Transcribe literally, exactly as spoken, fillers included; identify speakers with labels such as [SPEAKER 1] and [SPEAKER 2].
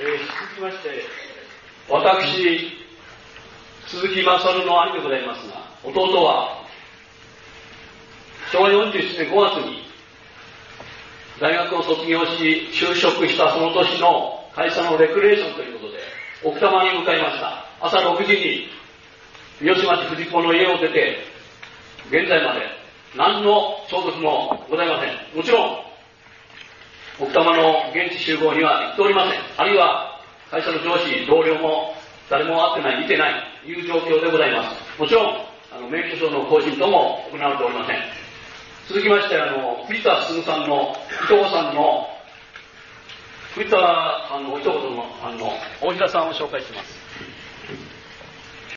[SPEAKER 1] えー、続きまして、私、鈴木勝の兄でございますが、弟は、しょうわよんじゅうななねんごがつに、大学を卒業し、就職したその年の会社のレクレーションということで、奥多摩に向かいました。朝ろくじに、三好町藤子の家を出て、現在まで何の相続もございません。もちろん、奥多摩の現地集合には行っておりません。あるいは、会社の上司、同僚も誰も会ってない、見てないという状況でございます。もちろん、あの免許証の更新等も行われておりません。続きまして、あの、藤田進さんの、いとこさんの、藤田さんのおいとこさんの、あの、大平さんを紹介します。